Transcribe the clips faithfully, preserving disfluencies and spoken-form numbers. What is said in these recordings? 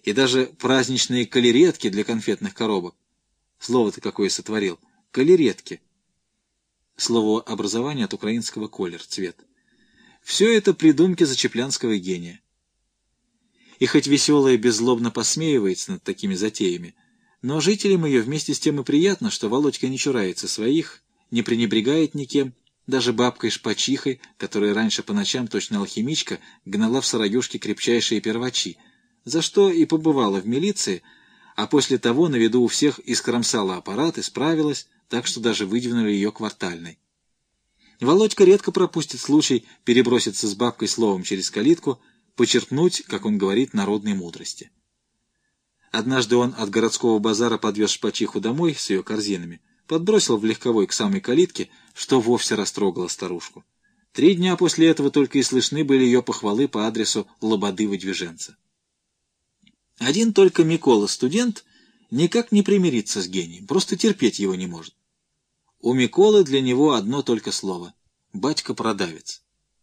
и даже праздничные колеретки для конфетных коробок. Слово-то какое сотворил. Колеретки. Слово образование от украинского колер, цвет. Все это придумки зачеплянского гения. И хоть веселая беззлобно посмеивается над такими затеями, но жителям ее вместе с тем и приятно, что Володька не чурается своих, не пренебрегает никем, даже бабкой-шпачихой, которая раньше по ночам, точно алхимичка, гнала в сыроюшке крепчайшие первачи, за что и побывала в милиции, а после того на виду у всех искромсала аппарат и справилась, так что даже выдвинули ее квартальной. Володька редко пропустит случай переброситься с бабкой словом через калитку, почерпнуть, как он говорит, народной мудрости. Однажды он от городского базара подвез шпачиху домой с ее корзинами, подбросил в легковой к самой калитке, что вовсе растрогало старушку. Три дня после этого только и слышны были ее похвалы по адресу Лободы-Выдвиженца. Один только Микола, студент, никак не примирится с гением, просто терпеть его не может. У Миколы для него одно только слово — батька-продавец.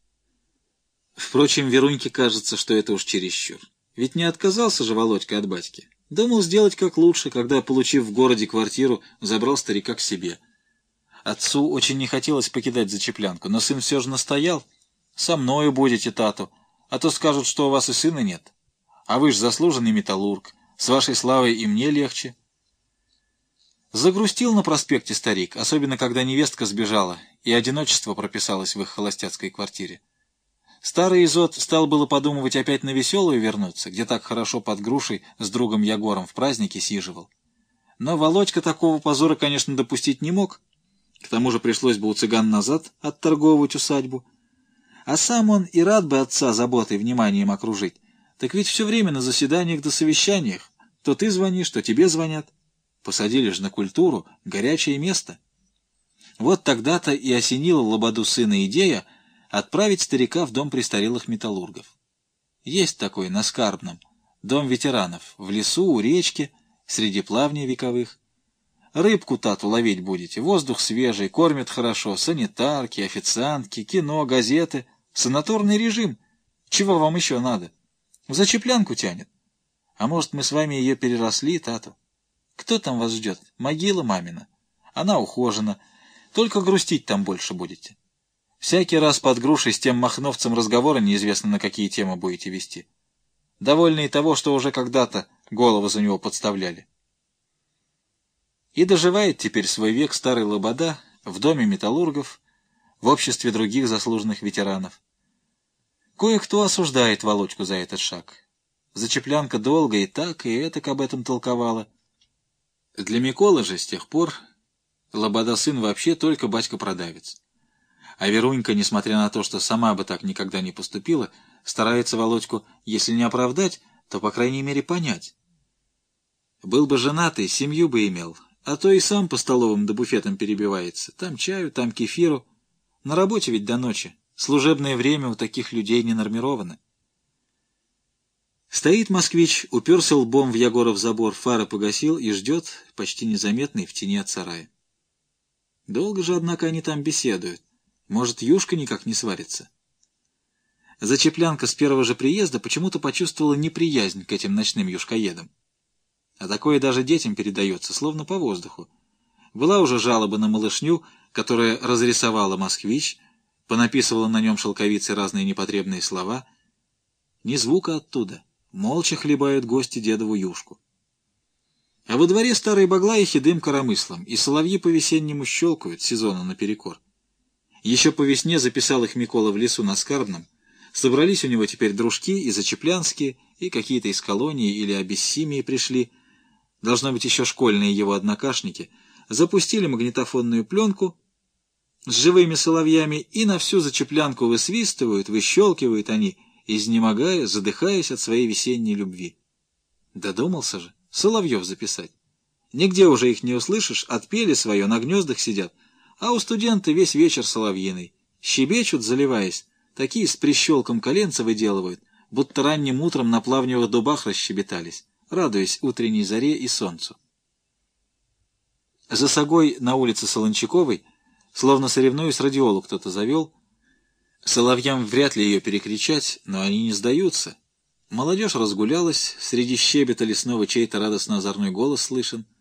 Впрочем, Веруньке кажется, что это уж чересчур. Ведь не отказался же Володька от батьки. Думал сделать как лучше, когда, получив в городе квартиру, забрал старика к себе. Отцу очень не хотелось покидать зачеплянку, но сын все же настоял. «Со мною будете, тату, а то скажут, что у вас и сына нет. А вы ж заслуженный металлург, с вашей славой и мне легче». Загрустил на проспекте старик, особенно когда невестка сбежала, и одиночество прописалось в их холостяцкой квартире. Старый изот стал было подумывать опять на веселую вернуться, где так хорошо под грушей с другом Ягором в празднике сиживал. Но Володька такого позора, конечно, допустить не мог. К тому же пришлось бы у цыган назад отторговывать усадьбу. А сам он и рад бы отца заботой и вниманием окружить. Так ведь все время на заседаниях да совещаниях. То ты звонишь, то тебе звонят. Посадили же на культуру, горячее место. Вот тогда-то и осенила Лободу сына идея отправить старика в дом престарелых металлургов. Есть такой на Скарбном, дом ветеранов, в лесу, у речки, среди плавней вековых. Рыбку тату ловить будете, воздух свежий, кормят хорошо, санитарки, официантки, кино, газеты, санаторный режим. Чего вам еще надо? В зачеплянку тянет. А может, мы с вами ее переросли, тату? Кто там вас ждет? Могила мамина. Она ухожена. Только грустить там больше будете. Всякий раз под грушей с тем махновцем разговора неизвестно, на какие темы будете вести. Довольны и того, что уже когда-то голову за него подставляли. И доживает теперь свой век старый Лобода в доме металлургов, в обществе других заслуженных ветеранов. Кое-кто осуждает Володьку за этот шаг. Зачеплянка долго и так, и этак об этом толковала. Для Миколы же с тех пор Лобода сын вообще только батька-продавец. А Верунька, несмотря на то, что сама бы так никогда не поступила, старается Володьку, если не оправдать, то, по крайней мере, понять. Был бы женатый, семью бы имел, а то и сам по столовым да буфетам перебивается. Там чаю, там кефиру. На работе ведь до ночи. Служебное время у таких людей не нормировано. Стоит москвич, уперся лбом в Ягоров забор, фары погасил и ждет, почти незаметный, в тени от сарая. Долго же, однако, они там беседуют. Может, юшка никак не сварится. Зачеплянка с первого же приезда почему-то почувствовала неприязнь к этим ночным юшкоедам. А такое даже детям передается, словно по воздуху. Была уже жалоба на малышню, которая разрисовала москвич, понаписывала на нем шелковицей разные непотребные слова. Ни звука оттуда. Молча хлебают гости дедову юшку. А во дворе старые баглаихи дым коромыслом, и соловьи по-весеннему щелкают, сезону наперекор. Еще по весне записал их Микола в лесу на Скарбном. Собрались у него теперь дружки и зачеплянские, и какие-то из колонии или Абиссимии пришли. Должно быть, еще школьные его однокашники. Запустили магнитофонную пленку с живыми соловьями, и на всю зачеплянку высвистывают, выщелкивают они, изнемогая, задыхаясь от своей весенней любви. Додумался же соловьев записать. Нигде уже их не услышишь, отпели свое, на гнездах сидят, а у студента весь вечер соловьиный. Щебечут, заливаясь, такие с прищелком коленца выделывают, будто ранним утром на плавневых дубах расщебетались, радуясь утренней заре и солнцу. За сагой на улице Солончаковой, словно соревнуясь, радиолу кто-то завел. Соловьям вряд ли ее перекричать, но они не сдаются. Молодежь разгулялась, среди щебета лесного чей-то радостно-озорной голос слышен.